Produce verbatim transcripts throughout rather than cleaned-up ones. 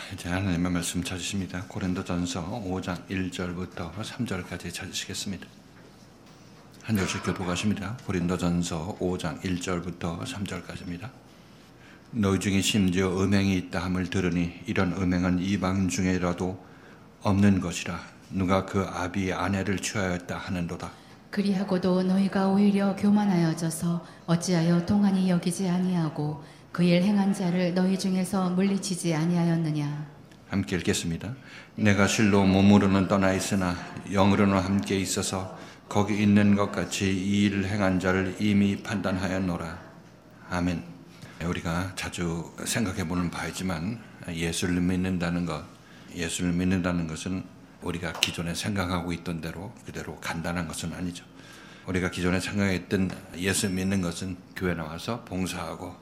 이제 하나님의 말씀 찾으십니다. 고린도전서 오 장 일 절부터 삼 절까지 찾으시겠습니다. 한 절씩 교독하십니다. 고린도전서 오 장 일 절부터 삼 절까지입니다. 너희 중에 심지어 음행이 있다 함을 들으니 이런 음행은 이방 중에라도 없는 것이라. 누가 그 아비의 아내를 취하였다 하는도다. 그리하고도 너희가 오히려 교만하여져서 어찌하여 동안히 여기지 아니하고 그 일 행한 자를 너희 중에서 물리치지 아니하였느냐. 함께 읽겠습니다. 내가 실로 몸으로는 떠나 있으나 영으로는 함께 있어서 거기 있는 것 같이 이 일을 행한 자를 이미 판단하였노라. 아멘. 우리가 자주 생각해보는 바이지만 예수를 믿는다는 것, 예수를 믿는다는 것은 우리가 기존에 생각하고 있던 대로 그대로 간단한 것은 아니죠. 우리가 기존에 생각했던 예수 믿는 것은 교회 나와서 봉사하고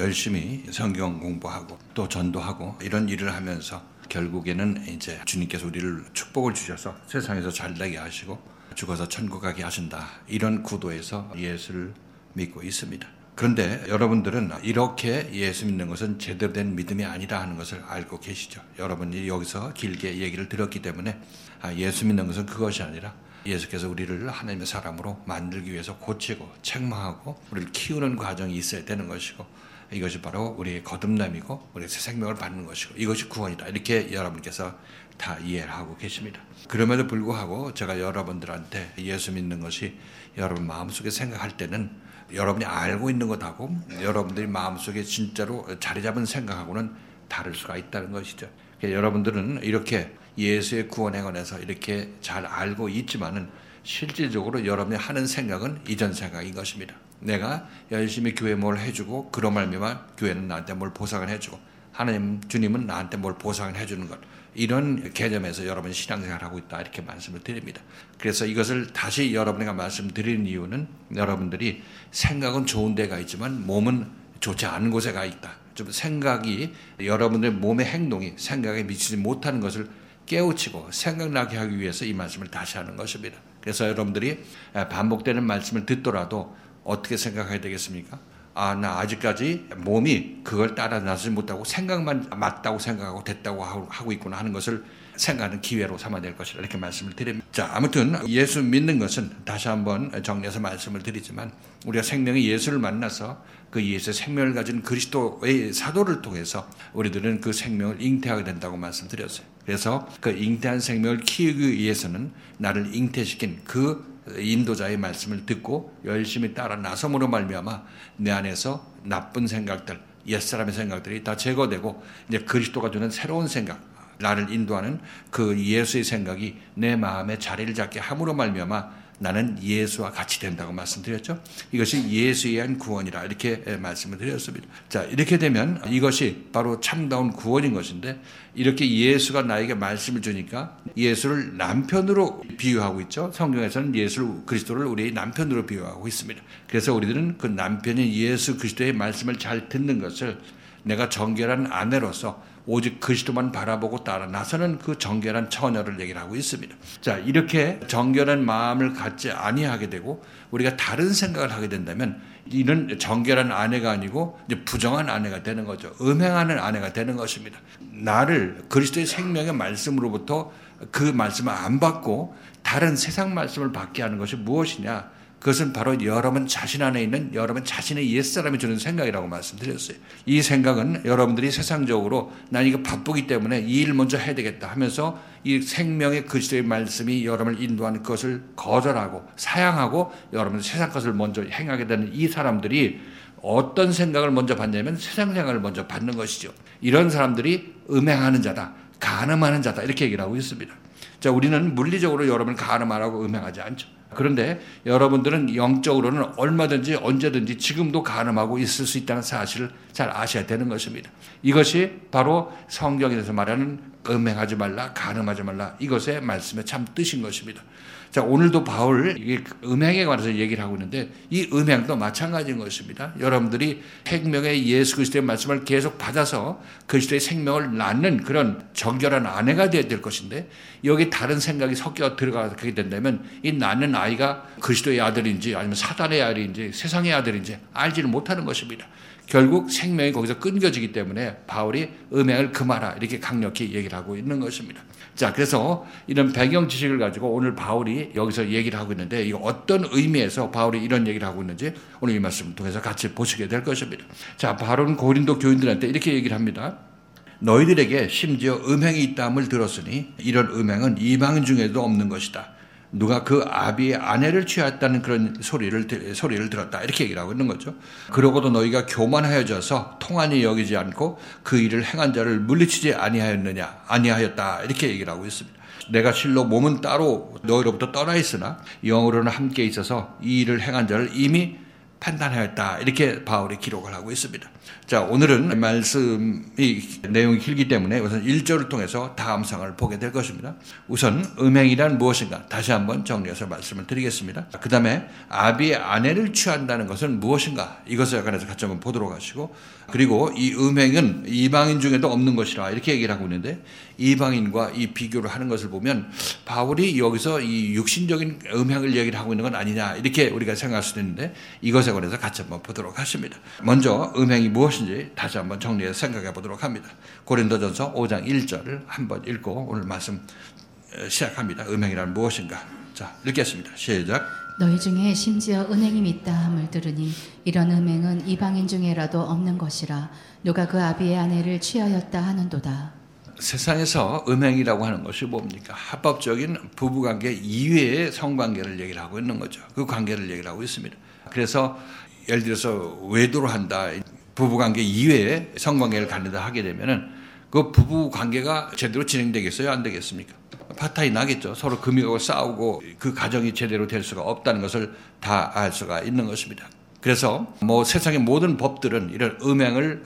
열심히 성경 공부하고 또 전도하고 이런 일을 하면서 결국에는 이제 주님께서 우리를 축복을 주셔서 세상에서 잘되게 하시고 죽어서 천국 가게 하신다. 이런 구도에서 예수를 믿고 있습니다. 그런데 여러분들은 이렇게 예수 믿는 것은 제대로 된 믿음이 아니다 하는 것을 알고 계시죠. 여러분이 여기서 길게 얘기를 들었기 때문에 예수 믿는 것은 그것이 아니라 예수께서 우리를 하나님의 사람으로 만들기 위해서 고치고 책망하고 우리를 키우는 과정이 있어야 되는 것이고 이것이 바로 우리의 거듭남이고 우리의 새 생명을 받는 것이고 이것이 구원이다. 이렇게 여러분께서 다 이해를 하고 계십니다. 그럼에도 불구하고 제가 여러분들한테 예수 믿는 것이 여러분 마음속에 생각할 때는 여러분이 알고 있는 것하고 여러분들이 마음속에 진짜로 자리 잡은 생각하고는 다를 수가 있다는 것이죠. 그러니까 여러분들은 이렇게 예수의 구원에 관해서 이렇게 잘 알고 있지만은 실질적으로 여러분이 하는 생각은 이전 생각인 것입니다. 내가 열심히 교회에 뭘 해주고 그런 말미암아 교회는 나한테 뭘 보상을 해주고 하나님 주님은 나한테 뭘 보상을 해주는 것, 이런 개념에서 여러분이 신앙생활을 하고 있다 이렇게 말씀을 드립니다. 그래서 이것을 다시 여러분에게 말씀드리는 이유는 여러분들이 생각은 좋은 데가 있지만 몸은 좋지 않은 곳에 가 있다. 좀 생각이 여러분들의 몸의 행동이 생각에 미치지 못하는 것을 깨우치고 생각나게 하기 위해서 이 말씀을 다시 하는 것입니다. 그래서 여러분들이 반복되는 말씀을 듣더라도 어떻게 생각해야 되겠습니까? 아, 나 아직까지 몸이 그걸 따라 나서지 못하고 생각만 맞다고 생각하고 됐다고 하고 있구나 하는 것을 생각하는 기회로 삼아야 될 것이라 이렇게 말씀을 드립니다. 자, 아무튼 예수 믿는 것은 다시 한번 정리해서 말씀을 드리지만 우리가 생명의 예수를 만나서 그 예수의 생명을 가진 그리스도의 사도를 통해서 우리들은 그 생명을 잉태하게 된다고 말씀드렸어요. 그래서 그 잉태한 생명을 키우기 위해서는 나를 잉태시킨 그 인도자의 말씀을 듣고 열심히 따라 나섬으로 말미암아 내 안에서 나쁜 생각들, 옛사람의 생각들이 다 제거되고 이제 그리스도가 주는 새로운 생각, 나를 인도하는 그 예수의 생각이 내 마음에 자리를 잡게 함으로 말미암아 나는 예수와 같이 된다고 말씀드렸죠. 이것이 예수에 의한 구원이라 이렇게 말씀을 드렸습니다. 자, 이렇게 되면 이것이 바로 참다운 구원인 것인데 이렇게 예수가 나에게 말씀을 주니까 예수를 남편으로 비유하고 있죠. 성경에서는 예수 그리스도를 우리의 남편으로 비유하고 있습니다. 그래서 우리들은 그 남편인 예수 그리스도의 말씀을 잘 듣는 것을 내가 정결한 아내로서 오직 그리스도만 바라보고 따라 나서는 그 정결한 처녀를 얘기를 하고 있습니다. 자, 이렇게 정결한 마음을 갖지 아니하게 되고 우리가 다른 생각을 하게 된다면 이는 정결한 아내가 아니고 이제 부정한 아내가 되는 거죠. 음행하는 아내가 되는 것입니다. 나를 그리스도의 생명의 말씀으로부터 그 말씀을 안 받고 다른 세상 말씀을 받게 하는 것이 무엇이냐? 그것은 바로 여러분 자신 안에 있는 여러분 자신의 옛사람이 주는 생각이라고 말씀드렸어요. 이 생각은 여러분들이 세상적으로 난 이거 바쁘기 때문에 이 일 먼저 해야 되겠다 하면서 이 생명의 그리스도의 말씀이 여러분을 인도하는 것을 거절하고 사양하고 여러분 세상 것을 먼저 행하게 되는 이 사람들이 어떤 생각을 먼저 받냐면 세상 생각을 먼저 받는 것이죠. 이런 사람들이 음행하는 자다, 간음하는 자다 이렇게 얘기를 하고 있습니다. 자, 우리는 물리적으로 여러분을 간음하라고 음행하지 않죠. 그런데 여러분들은 영적으로는 얼마든지 언제든지 지금도 간음하고 있을 수 있다는 사실을 잘 아셔야 되는 것입니다. 이것이 바로 성경에서 말하는 음행하지 말라, 간음하지 말라 이것의 말씀의 참 뜻인 것입니다. 자, 오늘도 바울 이게 음행에 관해서 얘기를 하고 있는데 이 음행도 마찬가지인 것입니다. 여러분들이 생명의 예수 그리스도의 말씀을 계속 받아서 그리스도의 생명을 낳는 그런 정결한 아내가 되어야 될 것인데 여기 다른 생각이 섞여 들어가게 된다면 이 낳는 아이가 그리스도의 아들인지 아니면 사단의 아들인지 세상의 아들인지 알지를 못하는 것입니다. 결국 생명이 거기서 끊겨지기 때문에 바울이 음행을 금하라 이렇게 강력히 얘기를 하고 있는 것입니다. 자, 그래서 이런 배경 지식을 가지고 오늘 바울이 여기서 얘기를 하고 있는데 이 어떤 의미에서 바울이 이런 얘기를 하고 있는지 오늘 이 말씀을 통해서 같이 보시게 될 것입니다. 자, 바울은 고린도 교인들한테 이렇게 얘기를 합니다. 너희들에게 심지어 음행이 있다함을 들었으니 이런 음행은 이방인 중에도 없는 것이다. 누가 그 아비의 아내를 취하였다는 그런 소리를, 소리를 들었다. 이렇게 얘기를 하고 있는 거죠. 그러고도 너희가 교만하여져서 통한이 여기지 않고 그 일을 행한 자를 물리치지 아니하였느냐, 아니하였다. 이렇게 얘기를 하고 있습니다. 내가 실로 몸은 따로 너희로부터 떠나 있으나 영으로는 함께 있어서 이 일을 행한 자를 이미 판단하였다. 이렇게 바울이 기록을 하고 있습니다. 자, 오늘은 말씀이 내용이 길기 때문에 우선 일 절을 통해서 다음 상을 보게 될 것입니다. 우선 음행이란 무엇인가 다시 한번 정리해서 말씀을 드리겠습니다. 그 다음에 아비의 아내를 취한다는 것은 무엇인가 이것에 관해서 같이 한번 보도록 하시고, 그리고 이 음행은 이방인 중에도 없는 것이라 이렇게 얘기를 하고 있는데 이방인과 이 비교를 하는 것을 보면 바울이 여기서 이 육신적인 음행을 얘기를 하고 있는 건 아니냐 이렇게 우리가 생각할 수도 있는데 이것에 관해서 같이 한번 보도록 하십니다. 먼저 음행이 무엇인지 다시 한번 정리해서 생각해 보도록 합니다. 고린도전서 오 장 일 절을 한번 읽고 오늘 말씀 시작합니다. 음행이란 무엇인가? 자, 읽겠습니다. 시작. 너희 중에 심지어 은행이 있다 함을 들으니 이런 음행은 이방인 중에라도 없는 것이라. 누가 그 아비의 아내를 취하였다 하는도다. 세상에서 음행이라고 하는 것이 뭡니까? 합법적인 부부관계 이외의 성관계를 얘기를 하고 있는 거죠. 그 관계를 얘기를 하고 있습니다. 그래서 예를 들어서 외도를 한다. 부부관계 이외에 성관계를 갖는다 하게 되면은 그 부부관계가 제대로 진행되겠어요? 안 되겠습니까? 파탄이 나겠죠. 서로 금이고 싸우고 그 가정이 제대로 될 수가 없다는 것을 다 알 수가 있는 것입니다. 그래서 뭐 세상의 모든 법들은 이런 음행을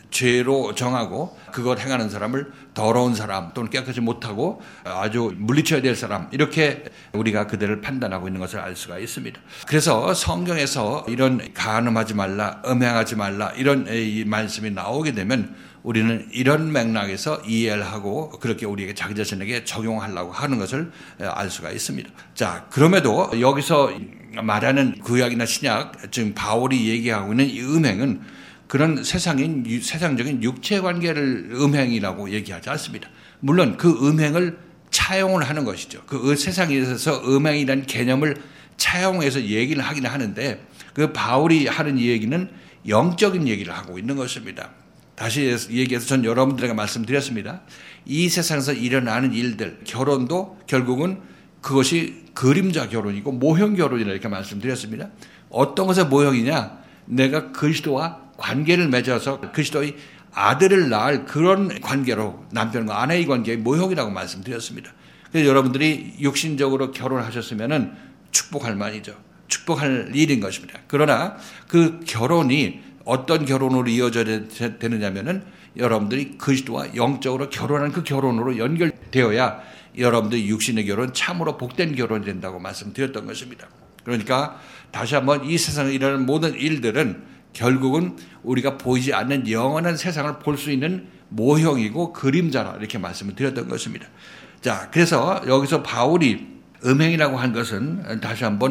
죄로 정하고 그걸 행하는 사람을 더러운 사람 또는 깨끗이 못하고 아주 물리쳐야 될 사람 이렇게 우리가 그들을 판단하고 있는 것을 알 수가 있습니다. 그래서 성경에서 이런 간음하지 말라, 음행하지 말라 이런 이 말씀이 나오게 되면 우리는 이런 맥락에서 이해를 하고 그렇게 우리에게 자기 자신에게 적용하려고 하는 것을 알 수가 있습니다. 자, 그럼에도 여기서 말하는 구약이나 신약, 지금 바울이 얘기하고 있는 이 음행은 그런 세상인, 세상적인 육체 관계를 음행이라고 얘기하지 않습니다. 물론 그 음행을 차용을 하는 것이죠. 그 세상에 있어서 음행이라는 개념을 차용해서 얘기를 하긴 하는데 그 바울이 하는 이 얘기는 영적인 얘기를 하고 있는 것입니다. 다시 얘기해서 전 여러분들에게 말씀드렸습니다. 이 세상에서 일어나는 일들, 결혼도 결국은 그것이 그림자 결혼이고 모형 결혼이라 이렇게 말씀드렸습니다. 어떤 것의 모형이냐? 내가 그리스도와 관계를 맺어서 그리스도의 아들을 낳을 그런 관계로 남편과 아내의 관계의 모형이라고 말씀드렸습니다. 그래서 여러분들이 육신적으로 결혼하셨으면은 축복할 만이죠. 축복할 일인 것입니다. 그러나 그 결혼이 어떤 결혼으로 이어져야 되느냐면은 여러분들이 그리스도와 영적으로 결혼한 그 결혼으로 연결되어야 여러분들의 육신의 결혼 참으로 복된 결혼이 된다고 말씀드렸던 것입니다. 그러니까 다시 한번 이 세상에 일어나는 모든 일들은 결국은 우리가 보이지 않는 영원한 세상을 볼 수 있는 모형이고 그림자라 이렇게 말씀을 드렸던 것입니다. 자, 그래서 여기서 바울이 음행이라고 한 것은 다시 한번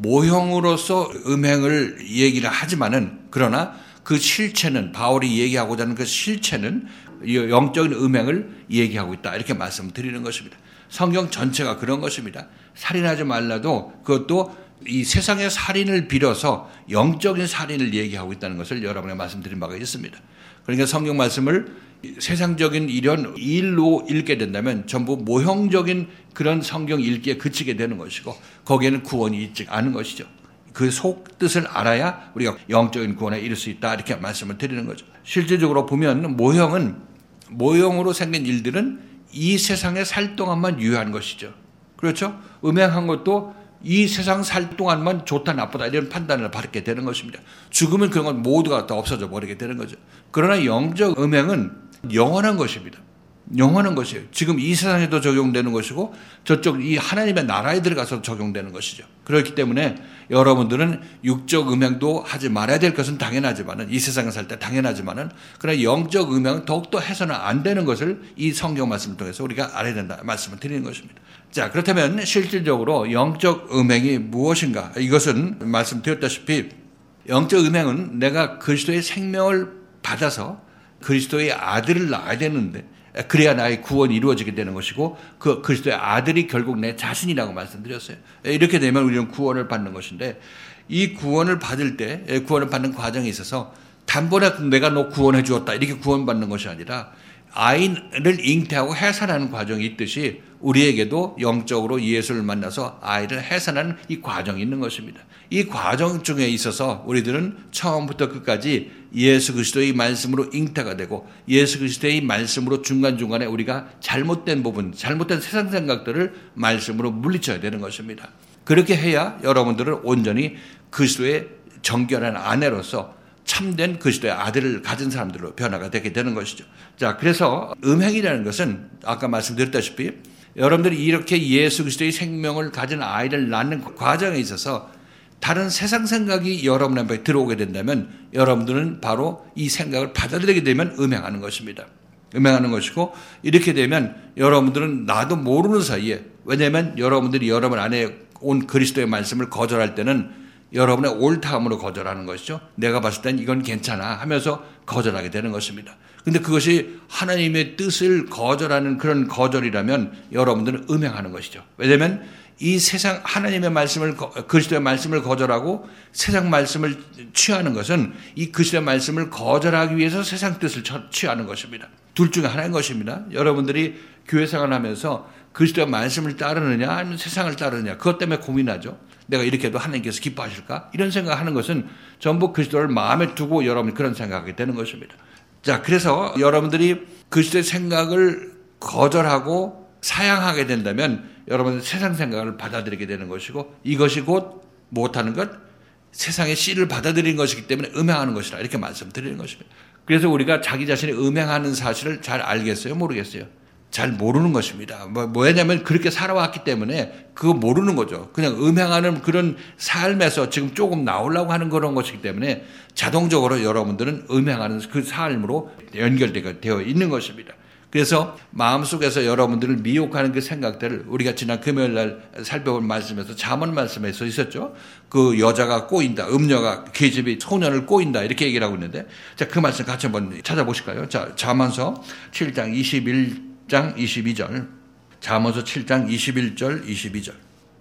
모형으로서 음행을 얘기를 하지만은 그러나 그 실체는 바울이 얘기하고자 하는 그 실체는 영적인 음행을 얘기하고 있다 이렇게 말씀드리는 것입니다. 성경 전체가 그런 것입니다. 살인하지 말라도 그것도 이 세상의 살인을 빌어서 영적인 살인을 얘기하고 있다는 것을 여러분에게 말씀드린 바가 있습니다. 그러니까 성경 말씀을 세상적인 이런 일로 읽게 된다면 전부 모형적인 그런 성경 읽기에 그치게 되는 것이고 거기에는 구원이 있지 않은 것이죠. 그 속뜻을 알아야 우리가 영적인 구원에 이를 수 있다 이렇게 말씀을 드리는 거죠. 실질적으로 보면 모형은 모형으로 생긴 일들은 이 세상에 살 동안만 유효한 것이죠. 그렇죠? 음행한 것도 이 세상 살 동안만 좋다 나쁘다 이런 판단을 받게 되는 것입니다. 죽으면 그런 건 모두가 다 없어져 버리게 되는 거죠. 그러나 영적 음행은 영원한 것입니다. 영원한 것이에요. 지금 이 세상에도 적용되는 것이고 저쪽 이 하나님의 나라에 들어가서 적용되는 것이죠. 그렇기 때문에 여러분들은 육적 음행도 하지 말아야 될 것은 당연하지만은 이 세상에 살 때 당연하지만은 그러나 영적 음행은 더욱더 해서는 안 되는 것을 이 성경 말씀을 통해서 우리가 알아야 된다 말씀을 드리는 것입니다. 자, 그렇다면 실질적으로 영적 음행이 무엇인가? 이것은 말씀드렸다시피 영적 음행은 내가 그리스도의 생명을 받아서 그리스도의 아들을 낳아야 되는데 그래야 나의 구원이 이루어지게 되는 것이고 그 그리스도의 아들이 결국 내 자신이라고 말씀드렸어요. 이렇게 되면 우리는 구원을 받는 것인데 이 구원을 받을 때 구원을 받는 과정에 있어서 단번에 내가 너 구원해 주었다 이렇게 구원받는 것이 아니라 아이를 잉태하고 해산하는 과정이 있듯이 우리에게도 영적으로 예수를 만나서 아이를 해산하는 이 과정이 있는 것입니다. 이 과정 중에 있어서 우리들은 처음부터 끝까지 예수 그리스도의 말씀으로 잉태가 되고 예수 그리스도의 말씀으로 중간중간에 우리가 잘못된 부분, 잘못된 세상 생각들을 말씀으로 물리쳐야 되는 것입니다. 그렇게 해야 여러분들은 온전히 그리스도의 정결한 아내로서 참된 그리스도의 아들을 가진 사람들로 변화가 되게 되는 것이죠. 자, 그래서 음행이라는 것은 아까 말씀드렸다시피 여러분들이 이렇게 예수 그리스도의 생명을 가진 아이를 낳는 과정에 있어서 다른 세상 생각이 여러분 앞에 들어오게 된다면 여러분들은 바로 이 생각을 받아들이게 되면 음행하는 것입니다. 음행하는 것이고 이렇게 되면 여러분들은 나도 모르는 사이에 왜냐하면 여러분들이 여러분 안에 온 그리스도의 말씀을 거절할 때는 여러분의 옳다함으로 거절하는 것이죠. 내가 봤을 땐 이건 괜찮아 하면서 거절하게 되는 것입니다. 근데 그것이 하나님의 뜻을 거절하는 그런 거절이라면 여러분들은 음행하는 것이죠. 왜냐하면 이 세상 하나님의 말씀을 그리스도의 말씀을 거절하고 세상 말씀을 취하는 것은 이 그리스도의 말씀을 거절하기 위해서 세상 뜻을 취하는 것입니다. 둘 중에 하나인 것입니다. 여러분들이 교회 생활하면서 그리스도의 말씀을 따르느냐 아니면 세상을 따르느냐 그것 때문에 고민하죠. 내가 이렇게 해도 하나님께서 기뻐하실까? 이런 생각하는 것은 전부 그리스도를 마음에 두고 여러분이 그런 생각하게 되는 것입니다. 자, 그래서 여러분들이 그리스도의 생각을 거절하고 사양하게 된다면 여러분은 세상 생각을 받아들이게 되는 것이고 이것이 곧 못하는 것, 세상의 씨를 받아들이는 것이기 때문에 음행하는 것이라 이렇게 말씀드리는 것입니다. 그래서 우리가 자기 자신이 음행하는 사실을 잘 알겠어요? 모르겠어요? 잘 모르는 것입니다. 뭐, 뭐냐면 그렇게 살아왔기 때문에 그거 모르는 거죠. 그냥 음행하는 그런 삶에서 지금 조금 나오려고 하는 그런 것이기 때문에 자동적으로 여러분들은 음행하는 그 삶으로 연결되어 있는 것입니다. 그래서 마음속에서 여러분들을 미혹하는 그 생각들을 우리가 지난 금요일 날 살펴본 말씀에서 잠언 말씀에서 있었죠. 그 여자가 꼬인다. 음녀가 계집이 소년을 꼬인다. 이렇게 얘기를 하고 있는데 자, 그 말씀 같이 한번 찾아보실까요? 자, 잠언서 칠 장 이십일 장 이십이 절 잠언서 칠 장 이십일 절 이십이 절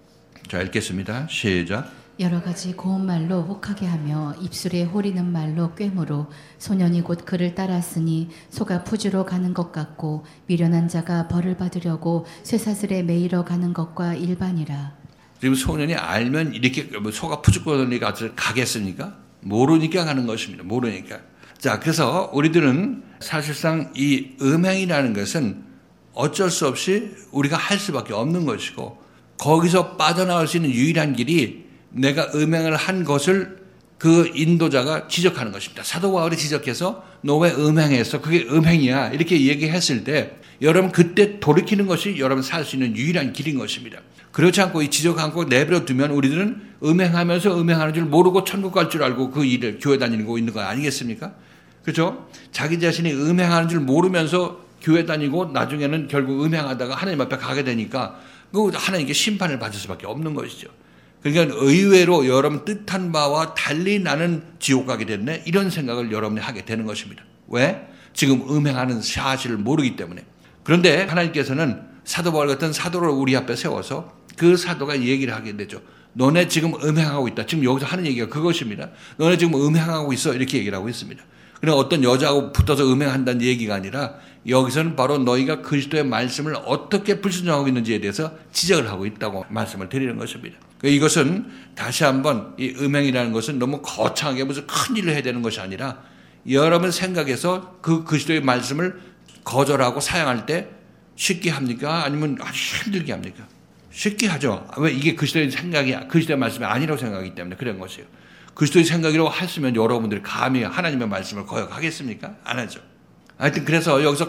자, 읽겠습니다. 시작. 여러 가지 고운 말로 혹하게 하며 입술에 호리는 말로 꿰므로 소년이 곧 그를 따랐으니 소가 푸주로 가는 것 같고 미련한 자가 벌을 받으려고 쇠사슬에 매이러 가는 것과 일반이라. 지금 소년이 알면 이렇게 소가 푸주꾼이 가서 가겠습니까? 모르니까 가는 것입니다. 모르니까. 자, 그래서 우리들은 사실상 이 음행이라는 것은 어쩔 수 없이 우리가 할 수밖에 없는 것이고 거기서 빠져나올 수 있는 유일한 길이 내가 음행을 한 것을 그 인도자가 지적하는 것입니다. 사도 바울이 지적해서 너 왜 음행했어? 그게 음행이야. 이렇게 얘기했을 때 여러분 그때 돌이키는 것이 여러분 살 수 있는 유일한 길인 것입니다. 그렇지 않고 이 지적 않고 내버려 두면 우리들은 음행하면서 음행하는 줄 모르고 천국 갈 줄 알고 그 일을 교회 다니고 있는 거 아니겠습니까? 그렇죠? 자기 자신이 음행하는 줄 모르면서 교회 다니고 나중에는 결국 음행하다가 하나님 앞에 가게 되니까 그 하나님께 심판을 받을 수밖에 없는 것이죠. 그러니까 의외로 여러분 뜻한 바와 달리 나는 지옥 가게 됐네 이런 생각을 여러분이 하게 되는 것입니다. 왜? 지금 음행하는 사실을 모르기 때문에. 그런데 하나님께서는 사도 바울 같은 사도를 우리 앞에 세워서 그 사도가 얘기를 하게 되죠. 너네 지금 음행하고 있다. 지금 여기서 하는 얘기가 그것입니다. 너네 지금 음행하고 있어 이렇게 얘기를 하고 있습니다. 그냥 어떤 여자하고 붙어서 음행한다는 얘기가 아니라 여기서는 바로 너희가 그리스도의 말씀을 어떻게 불순종하고 있는지에 대해서 지적을 하고 있다고 말씀을 드리는 것입니다. 이것은 다시 한번 이 음행이라는 것은 너무 거창하게 무슨 큰 일을 해야 되는 것이 아니라 여러분 생각에서 그 그리스도의 말씀을 거절하고 사양할 때 쉽게 합니까? 아니면 아주 힘들게 합니까? 쉽게 하죠. 왜? 이게 그리스도의 생각이 그리스도의 말씀이 아니라고 생각하기 때문에 그런 것이에요. 그리스도의 생각이라고 했으면 여러분들이 감히 하나님의 말씀을 거역하겠습니까? 안 하죠. 하여튼 그래서 여기서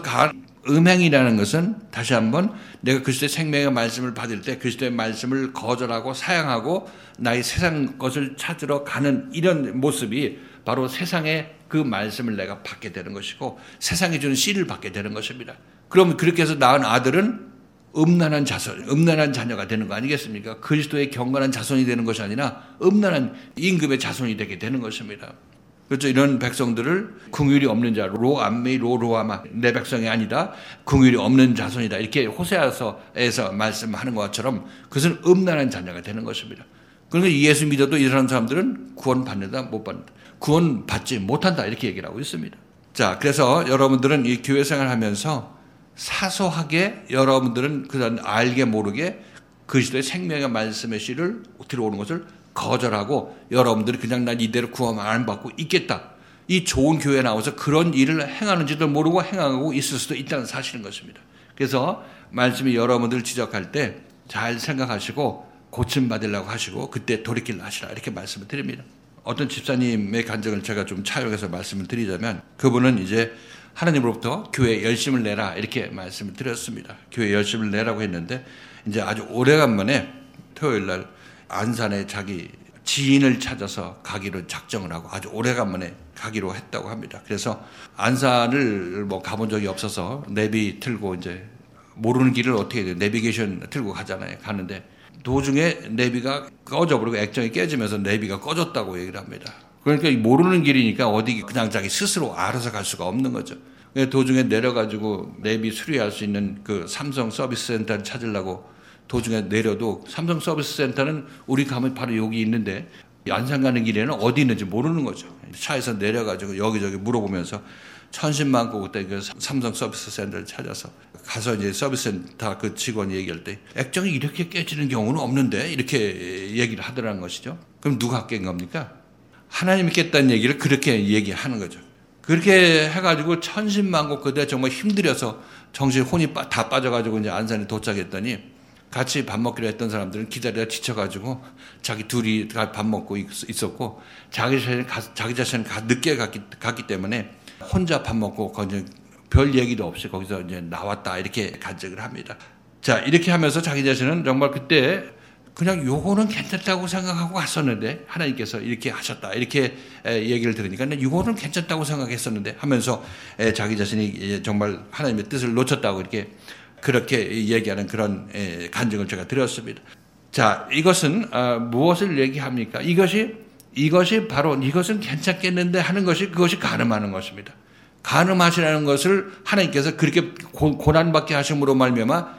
음행이라는 것은 다시 한번 내가 그리스도의 생명의 말씀을 받을 때 그리스도의 말씀을 거절하고 사양하고 나의 세상 것을 찾으러 가는 이런 모습이 바로 세상의 그 말씀을 내가 받게 되는 것이고 세상이 주는 씨를 받게 되는 것입니다. 그러면 그렇게 해서 낳은 아들은 음란한 자손, 음란한 자녀가 되는 거 아니겠습니까? 그리스도의 경건한 자손이 되는 것이 아니라 음란한 임금의 자손이 되게 되는 것입니다. 그렇죠. 이런 백성들을 긍휼이 없는 자, 로암메이 로로아마, 내 백성이 아니다. 긍휼이 없는 자손이다. 이렇게 호세아서에서 말씀하는 것처럼 그것은 음란한 자녀가 되는 것입니다. 그러니까 예수 믿어도 이런 사람들은 구원 받는다, 못 받는다. 구원 받지 못한다. 이렇게 얘기를 하고 있습니다. 자, 그래서 여러분들은 이 교회 생활을 하면서 사소하게 여러분들은 그런 알게 모르게 그리스도의 생명의 말씀의 씨를 들어오는 것을 거절하고 여러분들이 그냥 난 이대로 구원 안 받고 있겠다. 이 좋은 교회에 나와서 그런 일을 행하는지도 모르고 행하고 있을 수도 있다는 사실인 것입니다. 그래서 말씀이 여러분들을 지적할 때 잘 생각하시고 고침받으려고 하시고 그때 돌이킬 하시라 이렇게 말씀을 드립니다. 어떤 집사님의 간증을 제가 좀 차용해서 말씀을 드리자면 그분은 이제 하나님으로부터 교회에 열심을 내라 이렇게 말씀을 드렸습니다. 교회에 열심을 내라고 했는데 이제 아주 오래간만에 토요일 날 안산에 자기 지인을 찾아서 가기로 작정을 하고 아주 오래간만에 가기로 했다고 합니다. 그래서 안산을 뭐 가본 적이 없어서 내비 틀고 이제 모르는 길을 어떻게 해야 돼요? 내비게이션 틀고 가잖아요. 가는데 도중에 내비가 꺼져버리고 액정이 깨지면서 내비가 꺼졌다고 얘기를 합니다. 그러니까 모르는 길이니까 어디 그냥 자기 스스로 알아서 갈 수가 없는 거죠. 도중에 내려가지고 내비 수리할 수 있는 그 삼성 서비스 센터를 찾으려고 도중에 내려도 삼성 서비스 센터는 우리 가면 바로 여기 있는데 안산 가는 길에는 어디 있는지 모르는 거죠. 차에서 내려가지고 여기저기 물어보면서 천신만고 그때 그 삼성 서비스 센터를 찾아서 가서 이제 서비스 센터 그 직원이 얘기할 때 액정이 이렇게 깨지는 경우는 없는데 이렇게 얘기를 하더라는 것이죠. 그럼 누가 깬 겁니까? 하나님이 깼다는 얘기를 그렇게 얘기하는 거죠. 그렇게 해가지고 천신만고 그때 정말 힘들어서 정신 혼이 다 빠져가지고 이제 안산에 도착했더니 같이 밥 먹기로 했던 사람들은 기다리다 지쳐가지고 자기 둘이 밥 먹고 있었고 자기 자신 자기 자신은 늦게 갔기, 갔기 때문에 혼자 밥 먹고 거기 별 얘기도 없이 거기서 이제 나왔다 이렇게 간증을 합니다. 자 이렇게 하면서 자기 자신은 정말 그때 그냥 요거는 괜찮다고 생각하고 갔었는데 하나님께서 이렇게 하셨다 이렇게 얘기를 들으니까 요거는 괜찮다고 생각했었는데 하면서 자기 자신이 정말 하나님의 뜻을 놓쳤다고 이렇게 그렇게 얘기하는 그런 간증을 제가 드렸습니다. 자, 이것은 무엇을 얘기합니까? 이것이 이것이 바로 이것은 괜찮겠는데 하는 것이 그것이 간음하는 것입니다. 간음하시라는 것을 하나님께서 그렇게 고난받게 하심으로 말미암아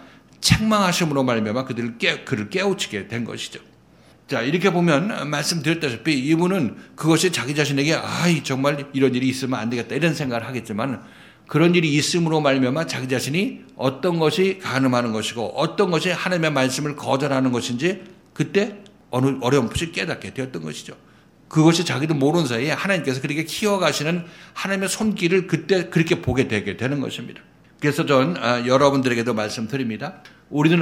책망하심으로 말미암아 그들을 깨 그를 깨우치게 된 것이죠. 자, 이렇게 보면 말씀드렸다시피 이분은 그것이 자기 자신에게 아, 정말 이런 일이 있으면 안 되겠다 이런 생각을 하겠지만 그런 일이 있음으로 말미암아 자기 자신이 어떤 것이 간음하는 것이고 어떤 것이 하나님의 말씀을 거절하는 것인지 그때 어느 어렴풋이 깨닫게 되었던 것이죠. 그것이 자기도 모르는 사이에 하나님께서 그렇게 키워가시는 하나님의 손길을 그때 그렇게 보게 되게 되는 것입니다. 그래서 전 여러분들에게도 말씀드립니다. 우리는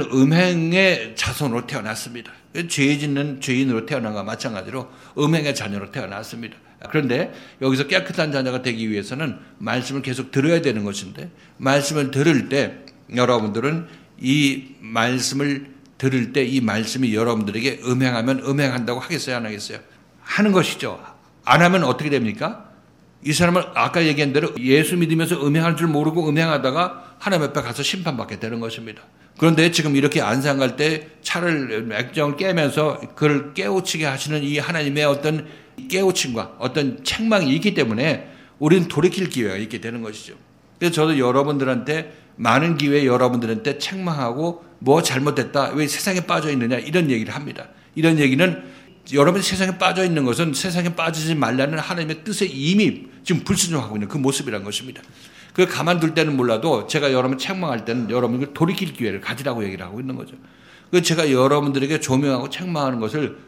음행의 자손으로 태어났습니다. 죄 짓는 죄인으로 태어난 것과 마찬가지로 음행의 자녀로 태어났습니다. 그런데 여기서 깨끗한 자녀가 되기 위해서는 말씀을 계속 들어야 되는 것인데 말씀을 들을 때 여러분들은 이 말씀을 들을 때 이 말씀이 여러분들에게 음행하면 음행한다고 하겠어요? 안 하겠어요? 하는 것이죠. 안 하면 어떻게 됩니까? 이 사람은 아까 얘기한 대로 예수 믿으면서 음행할 줄 모르고 음행하다가 하나님 앞에 가서 심판받게 되는 것입니다. 그런데 지금 이렇게 안산 갈 때 차를 액정을 깨면서 그를 깨우치게 하시는 이 하나님의 어떤 깨우침과 어떤 책망이 있기 때문에 우리는 돌이킬 기회가 있게 되는 것이죠. 그래서 저도 여러분들한테 많은 기회에 여러분들한테 책망하고 뭐 잘못됐다, 왜 세상에 빠져 있느냐 이런 얘기를 합니다. 이런 얘기는 여러분이 세상에 빠져 있는 것은 세상에 빠지지 말라는 하나님의 뜻에 이미 지금 불순종하고 있는 그 모습이라는 것입니다. 그걸 가만둘 때는 몰라도 제가 여러분 책망할 때는 여러분을 돌이킬 기회를 가지라고 얘기를 하고 있는 거죠. 그 제가 여러분들에게 조명하고 책망하는 것을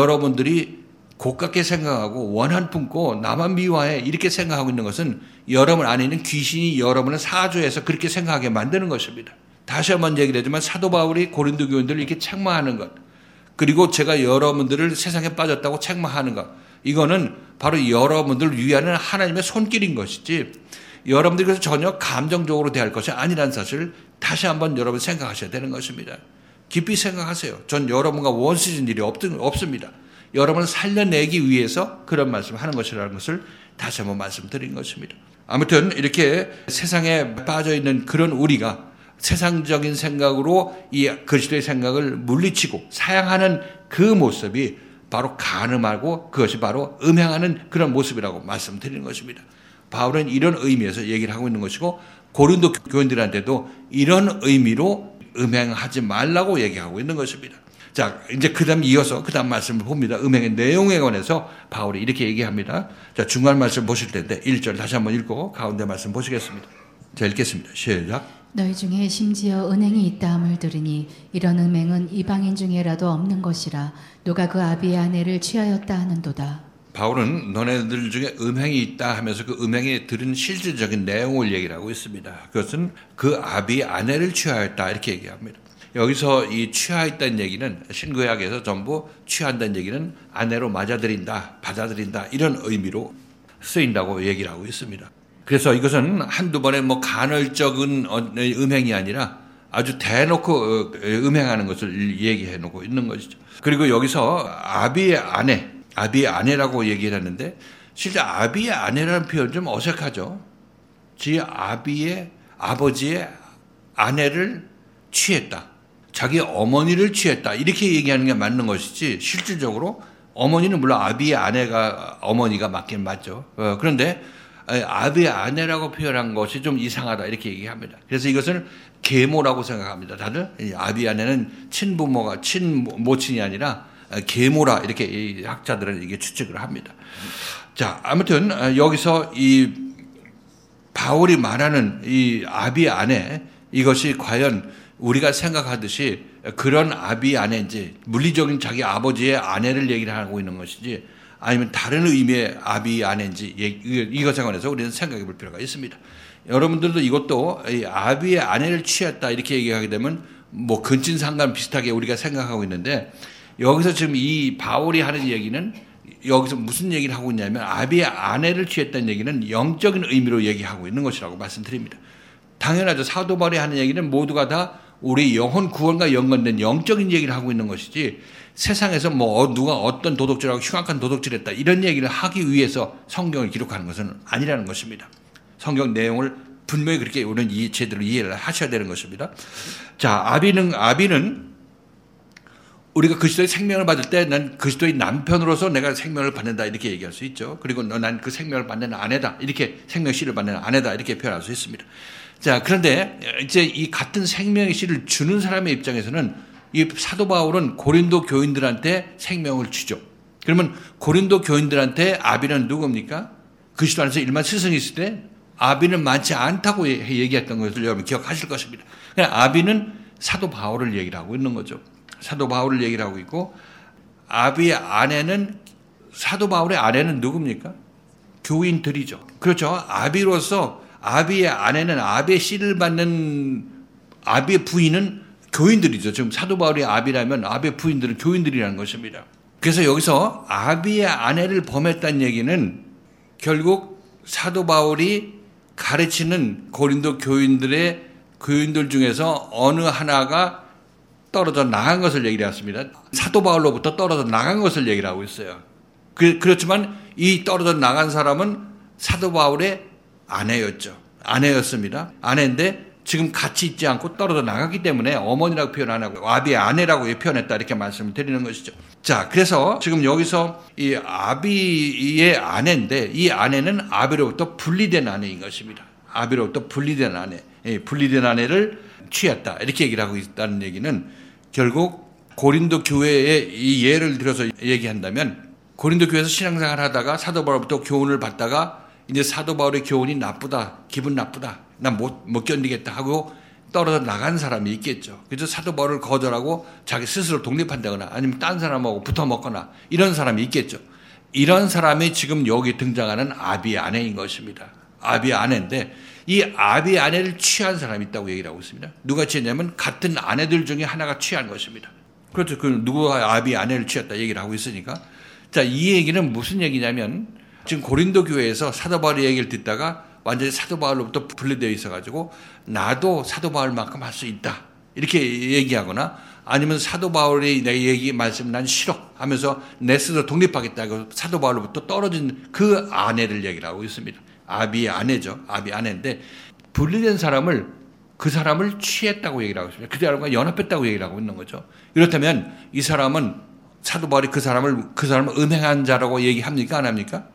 여러분들이 고깝게 생각하고 원한 품고 나만 미워해 이렇게 생각하고 있는 것은 여러분 안에 있는 귀신이 여러분을 사주해서 그렇게 생각하게 만드는 것입니다. 다시 한번 얘기를 하지만 사도 바울이 고린도 교인들을 이렇게 책망하는 것 그리고 제가 여러분들을 세상에 빠졌다고 책망하는 것 이거는 바로 여러분들을 위하는 하나님의 손길인 것이지 여러분들께서 전혀 감정적으로 대할 것이 아니라는 사실을 다시 한번 여러분 생각하셔야 되는 것입니다. 깊이 생각하세요. 전 여러분과 원수진 일이 없, 없습니다. 여러분을 살려내기 위해서 그런 말씀을 하는 것이라는 것을 다시 한번 말씀드린 것입니다. 아무튼 이렇게 세상에 빠져있는 그런 우리가 세상적인 생각으로 이 그리스도의 생각을 물리치고 사양하는 그 모습이 바로 간음하고 그것이 바로 음행하는 그런 모습이라고 말씀드리는 것입니다. 바울은 이런 의미에서 얘기를 하고 있는 것이고 고린도 교인들한테도 이런 의미로 음행하지 말라고 얘기하고 있는 것입니다. 자, 이제 그 다음 이어서 그 다음 말씀을 봅니다. 음행의 내용에 관해서 바울이 이렇게 얘기합니다. 자, 중간 말씀 보실 텐데 일 절 다시 한번 읽고 가운데 말씀 보시겠습니다. 자, 읽겠습니다. 시작. 너희 중에 심지어 은행이 있다 함을 들으니 이런 음행은 이방인 중에라도 없는 것이라 누가 그 아비의 아내를 취하였다 하는도다. 바울은 너네들 중에 음행이 있다 하면서 그 음행에 들은 실질적인 내용을 얘기를 하고 있습니다. 그것은 그 아비의 아내를 취하였다 이렇게 얘기합니다. 여기서 이 취하였다는 얘기는 신구약에서 전부 취한다는 얘기는 아내로 맞아들인다, 받아들인다 이런 의미로 쓰인다고 얘기를 하고 있습니다. 그래서 이것은 한두 번의 뭐 간헐적인 음행이 아니라 아주 대놓고 음행하는 것을 얘기해 놓고 있는 것이죠. 그리고 여기서 아비의 아내, 아비의 아내라고 얘기를 하는데 실제 아비의 아내라는 표현 좀 어색하죠. 지 아비의 아버지의 아내를 취했다. 자기 어머니를 취했다. 이렇게 얘기하는 게 맞는 것이지 실질적으로 어머니는 물론 아비의 아내가 어머니가 맞긴 맞죠. 어, 그런데 아비의 아내라고 표현한 것이 좀 이상하다 이렇게 얘기합니다. 그래서 이것을 계모라고 생각합니다. 다들 아비의 아내는 친부모가 친모친이 아니라 계모라 이렇게 학자들은 이게 추측을 합니다. 자, 아무튼 여기서 이 바울이 말하는 이 아비의 아내 이것이 과연 우리가 생각하듯이 그런 아비의 아내인지 물리적인 자기 아버지의 아내를 얘기를 하고 있는 것인지 아니면 다른 의미의 아비의 아내인지 이것에 관해서 우리는 생각해 볼 필요가 있습니다. 여러분들도 이것도 아비의 아내를 취했다 이렇게 얘기하게 되면 뭐 근친상간 비슷하게 우리가 생각하고 있는데 여기서 지금 이 바울이 하는 얘기는 여기서 무슨 얘기를 하고 있냐면 아비의 아내를 취했다는 얘기는 영적인 의미로 얘기하고 있는 것이라고 말씀드립니다. 당연하죠. 사도 바울이 하는 얘기는 모두가 다 우리 영혼 구원과 연관된 영적인 얘기를 하고 있는 것이지 세상에서 뭐 누가 어떤 도덕질하고 흉악한 도덕질했다 이런 얘기를 하기 위해서 성경을 기록하는 것은 아니라는 것입니다. 성경 내용을 분명히 그렇게 우리는 이 제대로 이해를 하셔야 되는 것입니다. 자, 아비는 아비는 우리가 그리스도의 생명을 받을 때 난 그리스도의 남편으로서 내가 생명을 받는다 이렇게 얘기할 수 있죠. 그리고 난 그 생명을 받는 아내다 이렇게 생명의 씨를 받는 아내다 이렇게 표현할 수 있습니다. 자, 그런데 이제 이 같은 생명의 씨를 주는 사람의 입장에서는 이 사도 바울은 고린도 교인들한테 생명을 주죠. 그러면 고린도 교인들한테 아비는 누굽니까? 그리스도 안에서 일만 스승이 있을 때 아비는 많지 않다고 얘기했던 것을 여러분 기억하실 것입니다. 그냥 아비는 사도 바울을 얘기를 하고 있는 거죠. 사도 바울을 얘기를 하고 있고 아비의 아내는 사도 바울의 아내는 누굽니까? 교인들이죠. 그렇죠. 아비로서 아비의 아내는 아비의 씨를 받는 아비의 부인은 교인들이죠. 지금 사도 바울의 아비라면 아비의 부인들은 교인들이라는 것입니다. 그래서 여기서 아비의 아내를 범했다는 얘기는 결국 사도 바울이 가르치는 고린도 교인들의 교인들 중에서 어느 하나가 떨어져 나간 것을 얘기를 했습니다. 사도 바울로부터 떨어져 나간 것을 얘기를 하고 있어요. 그, 그렇지만 이 떨어져 나간 사람은 사도 바울의 아내였죠. 아내였습니다. 아내인데 지금 같이 있지 않고 떨어져 나갔기 때문에 어머니라고 표현 안 하고 아비의 아내라고 표현했다 이렇게 말씀을 드리는 것이죠. 자, 그래서 지금 여기서 이 아비의 아내인데 이 아내는 아비로부터 분리된 아내인 것입니다. 아비로부터 분리된 아내, 분리된 아내를 취했다 이렇게 얘기를 하고 있다는 얘기는 결국 고린도 교회의 이 예를 들어서 얘기한다면 고린도 교회에서 신앙생활을 하다가 사도 바울부터 교훈을 받다가 이제 사도 바울의 교훈이 나쁘다, 기분 나쁘다, 난 못, 못 견디겠다 하고 떨어져 나간 사람이 있겠죠. 그래서 사도 바울을 거절하고 자기 스스로 독립한다거나 아니면 딴 사람하고 붙어 먹거나 이런 사람이 있겠죠. 이런 사람이 지금 여기 등장하는 아비의 아내인 것입니다. 아비의 아내인데 이 아비의 아내를 취한 사람이 있다고 얘기를 하고 있습니다. 누가 취했냐면 같은 아내들 중에 하나가 취한 것입니다. 그렇죠. 그 누구가 아비의 아내를 취했다 얘기를 하고 있으니까. 자, 이 얘기는 무슨 얘기냐면 지금 고린도 교회에서 사도 바울의 얘기를 듣다가 완전히 사도 바울로부터 분리되어 있어가지고 나도 사도 바울만큼 할 수 있다 이렇게 얘기하거나 아니면 사도 바울의 내 얘기 말씀 난 싫어 하면서 내 스스로 독립하겠다고 사도 바울로부터 떨어진 그 아내를 얘기를 하고 있습니다. 아비의 아내죠. 아비 아내인데 분리된 사람을 그 사람을 취했다고 얘기를 하고 있습니다. 그 사람과 연합했다고 얘기를 하고 있는 거죠. 이렇다면 이 사람은 사도 바울이 그 사람을 그 사람을 음행한 자라고 얘기합니까? 안 합니까?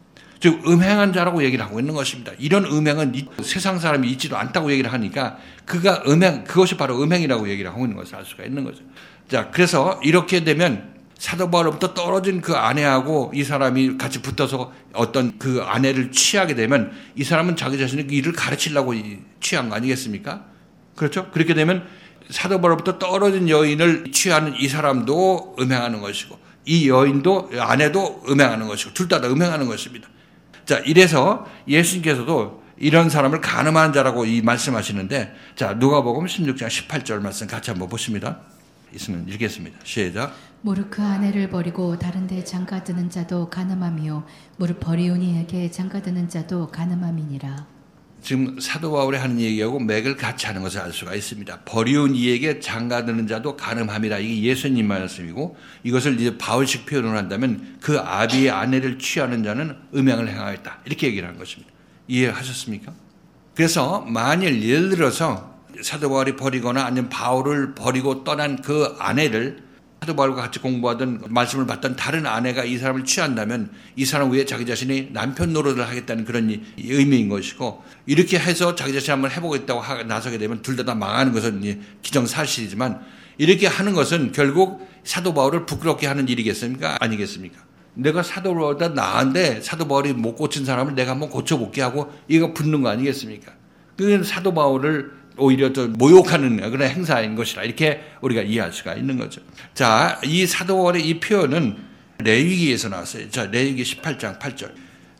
즉 음행한 자라고 얘기를 하고 있는 것입니다. 이런 음행은 세상 사람이 있지도 않다고 얘기를 하니까 그가 음행 그것이 바로 음행이라고 얘기를 하고 있는 것을 알 수가 있는 거죠. 자, 그래서 이렇게 되면 사도 바울로부터 떨어진 그 아내하고 이 사람이 같이 붙어서 어떤 그 아내를 취하게 되면 이 사람은 자기 자신의 일을 가르치려고 취한 거 아니겠습니까? 그렇죠? 그렇게 되면 사도 바울로부터 떨어진 여인을 취하는 이 사람도 음행하는 것이고 이 여인도 아내도 음행하는 것이고 둘 다 다 음행하는 것입니다. 자, 이래서 예수님께서도 이런 사람을 간음한 자라고 이 말씀하시는데, 자, 누가복음 십육 장 십팔 절 말씀 같이 한번 보십니다. 있으면 읽겠습니다. 시작. 무릇 그 아내를 버리고 다른 데 장가드는 자도 간음함이요 무릇 버리온 이에게 장가드는 자도 간음함이니라. 지금 사도 바울이 하는 얘기하고 맥을 같이 하는 것을 알 수가 있습니다. 버리온 이에게 장가드는 자도 간음함이라. 이게 예수님 말씀이고 이것을 이제 바울식 표현을 한다면 그 아비의 아내를 취하는 자는 음행을 행하였다. 이렇게 얘기를 하는 것입니다. 이해하셨습니까? 그래서 만일 예를 들어서 사도 바울이 버리거나 아니면 바울을 버리고 떠난 그 아내를 사도 바울과 같이 공부하던 말씀을 받던 다른 아내가 이 사람을 취한다면 이 사람 외에 자기 자신이 남편 노릇을 하겠다는 그런 의미인 것이고 이렇게 해서 자기 자신 한번 해보겠다고 나서게 되면 둘 다 다 망하는 것은 기정사실이지만 이렇게 하는 것은 결국 사도 바울을 부끄럽게 하는 일이겠습니까? 아니겠습니까? 내가 사도 바울보다 나은데 사도 바울이 못 고친 사람을 내가 한번 고쳐볼게 하고 이거 붙는 거 아니겠습니까? 그건 사도 바울을 오히려 더 모욕하는 그런 행사인 것이라 이렇게 우리가 이해할 수가 있는 거죠. 자, 이 사도 바울의 이 표현은 레위기에서 나왔어요. 자, 레위기 십팔 장 팔 절.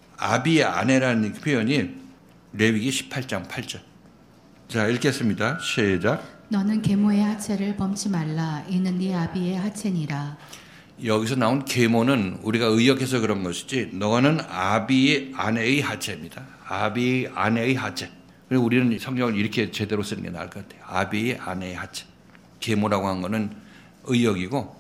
아비의 아내라는 표현이 레위기 십팔 장 팔 절. 자, 읽겠습니다. 시작. 너는 계모의 하체를 범치 말라. 이는 네 아비의 하체니라. 여기서 나온 계모는 우리가 의역해서 그런 것이지 너는 아비의 아내의 하체입니다. 아비의 아내의 하체. 그리고 우리는 성경을 이렇게 제대로 쓰는 게 나을 것 같아요. 아비의 아내의 하체. 계모라고 한 거는 의역이고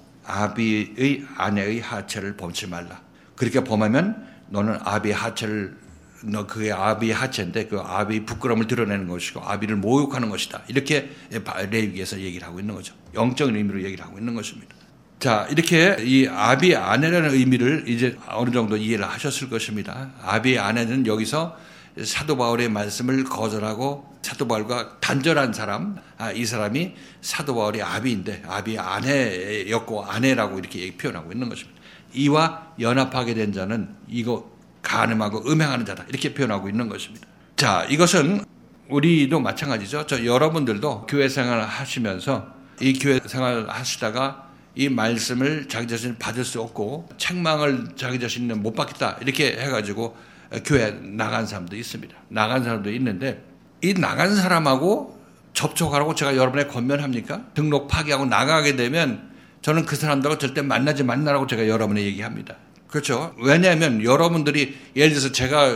아비의 아내의 하체를 범치 말라. 그렇게 범하면 너는 아비의 하체를 너 그게 아비의 하체인데 그 아비의 부끄러움을 드러내는 것이고 아비를 모욕하는 것이다. 이렇게 레위기에서 얘기를 하고 있는 거죠. 영적인 의미로 얘기를 하고 있는 것입니다. 자, 이렇게 이 아비의 아내라는 의미를 이제 어느 정도 이해를 하셨을 것입니다. 아비의 아내는 여기서 사도 바울의 말씀을 거절하고 사도 바울과 단절한 사람, 아, 이 사람이 사도 바울의 아비인데 아비의 아내였고 아내라고 이렇게 표현하고 있는 것입니다. 이와 연합하게 된 자는 이거 간음하고 음행하는 자다 이렇게 표현하고 있는 것입니다. 자, 이것은 우리도 마찬가지죠. 저 여러분들도 교회 생활을 하시면서 이 교회 생활을 하시다가 이 말씀을 자기 자신이 받을 수 없고 책망을 자기 자신은 못 받겠다 이렇게 해가지고 교회 나간 사람도 있습니다. 나간 사람도 있는데 이 나간 사람하고 접촉하라고 제가 여러분에 권면합니까? 등록 파기하고 나가게 되면 저는 그 사람들하고 절대 만나지 말라고 제가 여러분에 얘기합니다. 그렇죠? 왜냐하면 여러분들이 예를 들어서 제가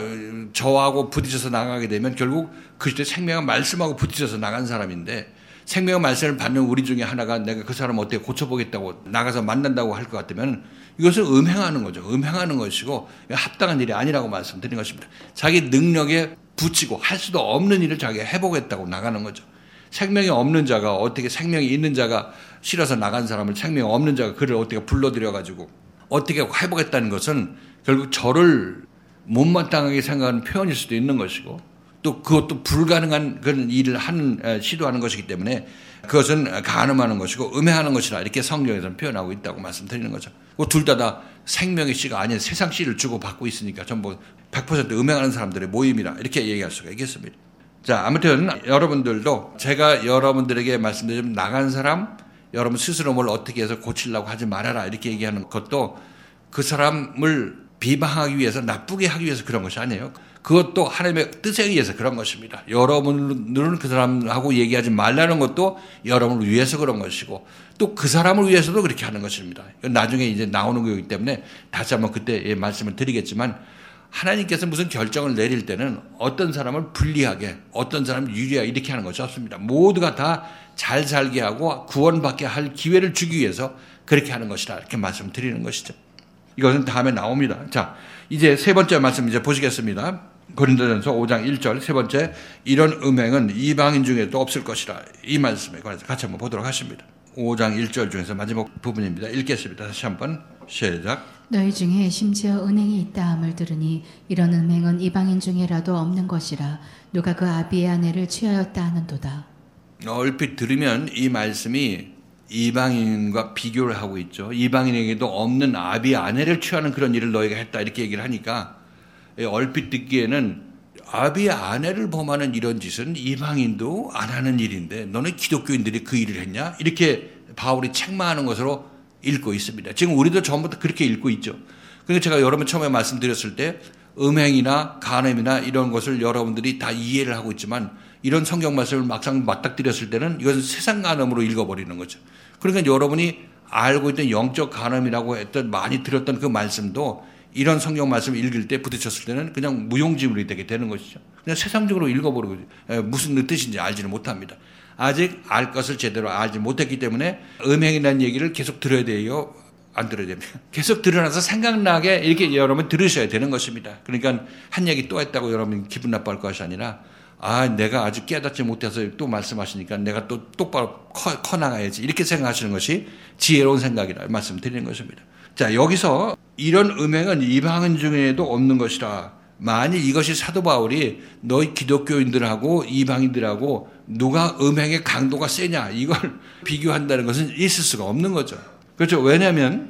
저하고 부딪혀서 나가게 되면 결국 그리스도의 생명의 말씀하고 부딪혀서 나간 사람인데 생명의 말씀을 받는 우리 중에 하나가 내가 그 사람 어떻게 고쳐보겠다고 나가서 만난다고 할 것 같으면 이것은 음행하는 거죠. 음행하는 것이고 합당한 일이 아니라고 말씀드린 것입니다. 자기 능력에 붙이고 할 수도 없는 일을 자기가 해보겠다고 나가는 거죠. 생명이 없는 자가 어떻게 생명이 있는 자가 싫어서 나간 사람을 생명이 없는 자가 그를 어떻게 불러들여가지고 어떻게 해보겠다는 것은 결국 저를 못마땅하게 생각하는 표현일 수도 있는 것이고 또 그것도 불가능한 그런 일을 하는 시도하는 것이기 때문에 그것은 간음하는 것이고 음행하는 것이라 이렇게 성경에서는 표현하고 있다고 말씀드리는 거죠. 둘 다 다 생명의 씨가 아닌 세상 씨를 주고 받고 있으니까 전부 백 퍼센트 음행하는 사람들의 모임이라 이렇게 얘기할 수가 있겠습니다. 자, 아무튼 여러분들도 제가 여러분들에게 말씀드리면 나간 사람 여러분 스스로 뭘 어떻게 해서 고치려고 하지 말아라 이렇게 얘기하는 것도 그 사람을 비방하기 위해서 나쁘게 하기 위해서 그런 것이 아니에요. 그것도 하나님의 뜻에 의해서 그런 것입니다. 여러분들은 그 사람하고 얘기하지 말라는 것도 여러분을 위해서 그런 것이고 또 그 사람을 위해서도 그렇게 하는 것입니다. 나중에 이제 나오는 거기 때문에 다시 한번 그때 말씀을 드리겠지만 하나님께서 무슨 결정을 내릴 때는 어떤 사람을 불리하게 어떤 사람을 유리하게 이렇게 하는 것이 없습니다. 모두가 다 잘 살게 하고 구원받게 할 기회를 주기 위해서 그렇게 하는 것이다 이렇게 말씀드리는 것이죠. 이것은 다음에 나옵니다. 자, 이제 세 번째 말씀 이제 보시겠습니다. 고린도전서 오 장 일 절 세 번째, 이런 음행은 이방인 중에도 없을 것이라. 이 말씀에 관해서 같이 한번 보도록 하십니다. 오 장 일 절 중에서 마지막 부분입니다. 읽겠습니다. 다시 한번 시작. 너희 중에 심지어 은행이 있다 함을 들으니 이런 음행은 이방인 중에라도 없는 것이라. 누가 그 아비의 아내를 취하였다 하는도다. 얼핏 들으면 이 말씀이 이방인과 비교를 하고 있죠. 이방인에게도 없는 아비의 아내를 취하는 그런 일을 너희가 했다 이렇게 얘기를 하니까 얼핏 듣기에는 아비의 아내를 범하는 이런 짓은 이방인도 안 하는 일인데 너는 기독교인들이 그 일을 했냐? 이렇게 바울이 책망하는 것으로 읽고 있습니다. 지금 우리도 전부터 그렇게 읽고 있죠. 그러니까 제가 여러분 처음에 말씀드렸을 때 음행이나 간음이나 이런 것을 여러분들이 다 이해를 하고 있지만 이런 성경 말씀을 막상 맞닥뜨렸을 때는 이것은 세상 간음으로 읽어버리는 거죠. 그러니까 여러분이 알고 있던 영적 간음이라고 했던 많이 들었던 그 말씀도 이런 성경 말씀을 읽을 때 부딪혔을 때는 그냥 무용지물이 되게 되는 것이죠. 그냥 세상적으로 읽어버리고 무슨 뜻인지 알지는 못합니다. 아직 알 것을 제대로 알지 못했기 때문에 음행이라는 얘기를 계속 들어야 돼요. 안 들어야 됩니다. 계속 들어나서 생각나게 이렇게 여러분 들으셔야 되는 것입니다. 그러니까 한 얘기 또 했다고 여러분 기분 나빠할 것이 아니라 아 내가 아직 깨닫지 못해서 또 말씀하시니까 내가 또 똑바로 커, 커 나가야지 이렇게 생각하시는 것이 지혜로운 생각이라 말씀드리는 것입니다. 자, 여기서 이런 음행은 이방인 중에도 없는 것이라. 만일 이것이 사도 바울이 너희 기독교인들하고 이방인들하고 누가 음행의 강도가 세냐 이걸 비교한다는 것은 있을 수가 없는 거죠. 그렇죠. 왜냐하면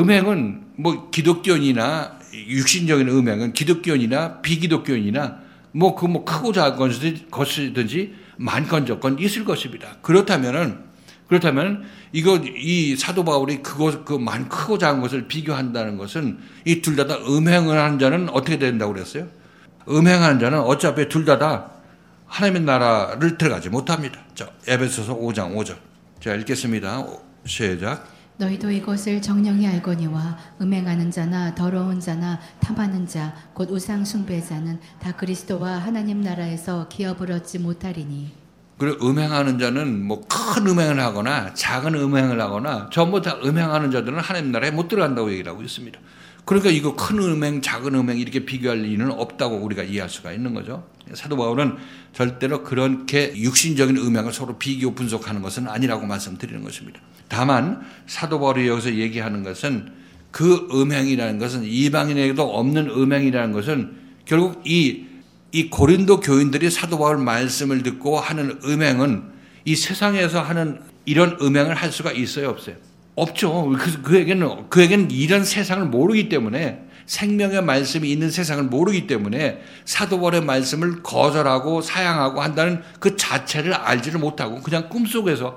음행은 뭐 기독교인이나 육신적인 음행은 기독교인이나 비기독교인이나 뭐 그 뭐 크고 작은 것이든지 많건 적건 있을 것입니다. 그렇다면은 그렇다면 이거 이 사도 바울이 그것 그 많 크고 작은 것을 비교한다는 것은 이 둘 다 다 음행을 하는 자는 어떻게 된다고 그랬어요? 음행하는 자는 어차피 둘 다 다 하나님의 나라를 들어가지 못합니다. 자, 에베소서 오 장 오 절. 제가 읽겠습니다. 시작. 너희도 이것을 정령이 알거니와 음행하는 자나 더러운 자나 탐하는 자 곧 우상 숭배자는 다 그리스도와 하나님 나라에서 기업을 얻지 못하리니. 그리고 음행하는 자는 뭐 큰 음행을 하거나 작은 음행을 하거나 전부 다 음행하는 자들은 하나님 나라에 못 들어간다고 얘기를 하고 있습니다. 그러니까 이거 큰 음행, 작은 음행 이렇게 비교할 이유는 없다고 우리가 이해할 수가 있는 거죠. 사도 바울은 절대로 그렇게 육신적인 음행을 서로 비교 분석하는 것은 아니라고 말씀드리는 것입니다. 다만 사도 바울이 여기서 얘기하는 것은 그 음행이라는 것은 이방인에게도 없는 음행이라는 것은 결국 이 이 고린도 교인들이 사도 바울 말씀을 듣고 하는 음행은 이 세상에서 하는 이런 음행을 할 수가 있어요, 없어요? 없죠. 그, 그에게는, 그에게는 이런 세상을 모르기 때문에 생명의 말씀이 있는 세상을 모르기 때문에 사도 바울의 말씀을 거절하고 사양하고 한다는 그 자체를 알지를 못하고 그냥 꿈속에서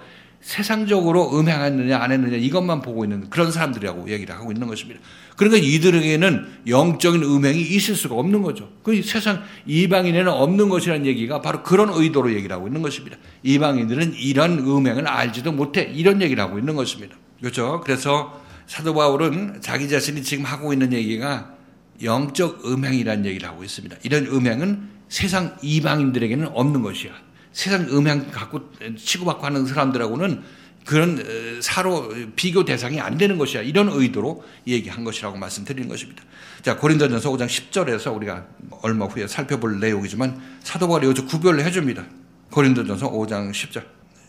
세상적으로 음행했느냐 안 했느냐 이것만 보고 있는 그런 사람들이라고 얘기를 하고 있는 것입니다. 그러니까 이들에게는 영적인 음행이 있을 수가 없는 거죠. 그 세상 이방인에는 없는 것이라는 얘기가 바로 그런 의도로 얘기를 하고 있는 것입니다. 이방인들은 이런 음행을 알지도 못해 이런 얘기를 하고 있는 것입니다. 그렇죠? 그래서 사도 바울은 자기 자신이 지금 하고 있는 얘기가 영적 음행이라는 얘기를 하고 있습니다. 이런 음행은 세상 이방인들에게는 없는 것이야. 세상 음행 갖고 치고받고 하는 사람들하고는 그런 사로 비교 대상이 안 되는 것이야. 이런 의도로 얘기한 것이라고 말씀드리는 것입니다. 자, 고린도전서 오 장 십 절에서 우리가 얼마 후에 살펴볼 내용이지만 사도 바울이 여기서 구별을 해줍니다. 고린도전서 오 장 십 절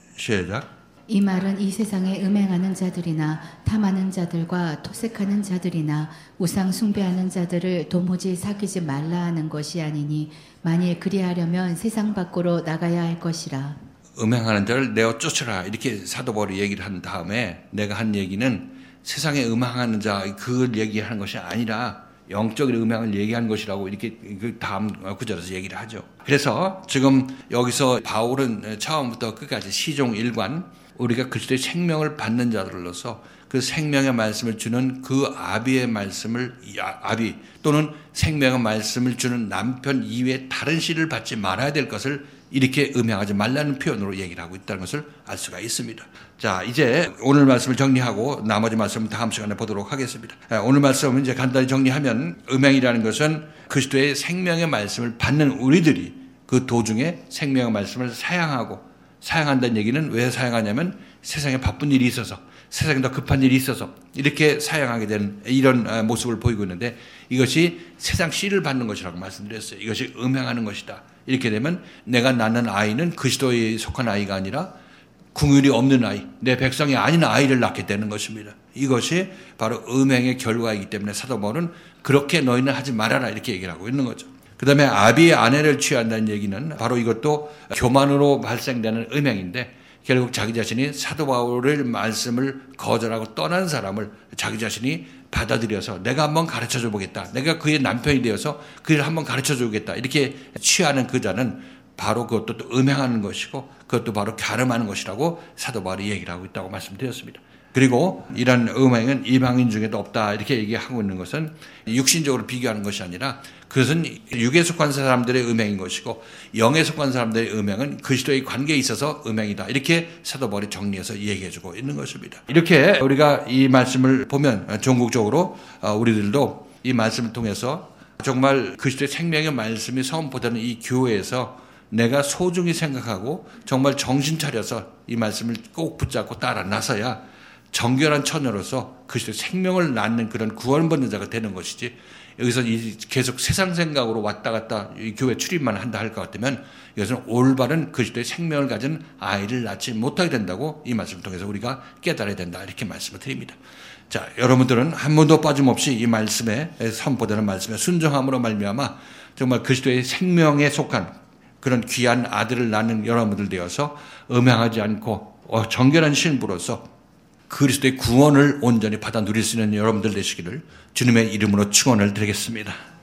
시작. 이 말은 이 세상에 음행하는 자들이나 탐하는 자들과 토색하는 자들이나 우상 숭배하는 자들을 도무지 사귀지 말라 하는 것이 아니니 만일 그리하려면 세상 밖으로 나가야 할 것이라. 음행하는 자를 내어 쫓으라 이렇게 사도 바울이 얘기를 한 다음에 내가 한 얘기는 세상에 음행하는 자 그 얘기하는 것이 아니라 영적인 음행을 얘기한 것이라고 이렇게 그 다음 구절에서 얘기를 하죠. 그래서 지금 여기서 바울은 처음부터 끝까지 시종 일관 우리가 그리스도의 생명을 받는 자들로서 그 생명의 말씀을 주는 그 아비의 말씀을 아비 또는 생명의 말씀을 주는 남편 이외에 다른 씨를 받지 말아야 될 것을 이렇게 음행하지 말라는 표현으로 얘기를 하고 있다는 것을 알 수가 있습니다. 자, 이제 오늘 말씀을 정리하고 나머지 말씀은 다음 시간에 보도록 하겠습니다. 오늘 말씀은 이제 간단히 정리하면 음행이라는 것은 그리스도의 생명의 말씀을 받는 우리들이 그 도중에 생명의 말씀을 사양하고 사용한다는 얘기는 왜 사용하냐면 세상에 바쁜 일이 있어서, 세상에 더 급한 일이 있어서 이렇게 사용하게 되는 이런 모습을 보이고 있는데, 이것이 세상 씨를 받는 것이라고 말씀드렸어요. 이것이 음행하는 것이다. 이렇게 되면 내가 낳는 아이는 그리스도에 속한 아이가 아니라 긍휼이 없는 아이, 내 백성이 아닌 아이를 낳게 되는 것입니다. 이것이 바로 음행의 결과이기 때문에 사도 바울은 그렇게 너희는 하지 말아라 이렇게 얘기를 하고 있는 거죠. 그 다음에 아비의 아내를 취한다는 얘기는 바로 이것도 교만으로 발생되는 음행인데, 결국 자기 자신이 사도 바울의 말씀을 거절하고 떠난 사람을 자기 자신이 받아들여서 내가 한번 가르쳐줘 보겠다, 내가 그의 남편이 되어서 그를 한번 가르쳐줘 보겠다 이렇게 취하는 그 자는 바로 그것도 또 음행하는 것이고, 그것도 바로 가늠하는 것이라고 사도 바울이 얘기를 하고 있다고 말씀드렸습니다. 그리고 이런 음행은 이방인 중에도 없다 이렇게 얘기하고 있는 것은 육신적으로 비교하는 것이 아니라, 그것은 육에 속한 사람들의 음행인 것이고, 영에 속한 사람들의 음행은 그리스도의 관계에 있어서 음행이다 이렇게 사도 바울이 정리해서 얘기해주고 있는 것입니다. 이렇게 우리가 이 말씀을 보면 전국적으로 우리들도 이 말씀을 통해서 정말 그리스도의 생명의 말씀이 선포되는 이 교회에서 내가 소중히 생각하고 정말 정신 차려서 이 말씀을 꼭 붙잡고 따라 나서야 정결한 처녀로서 그리스도의 생명을 낳는 그런 구원받는 자가 되는 것이지, 여기서 계속 세상 생각으로 왔다 갔다 이 교회 출입만 한다 할 것 같으면 이것은 올바른 그리스도의 생명을 가진 아이를 낳지 못하게 된다고 이 말씀을 통해서 우리가 깨달아야 된다 이렇게 말씀을 드립니다. 자, 여러분들은 한 번도 빠짐없이 이 말씀에 선포되는 말씀에 순종함으로 말미암아 정말 그리스도의 생명에 속한 그런 귀한 아들을 낳는 여러분들 되어서 음행하지 않고 정결한 신부로서 그리스도의 구원을 온전히 받아 누릴 수 있는 여러분들 되시기를 주님의 이름으로 축원을 드리겠습니다.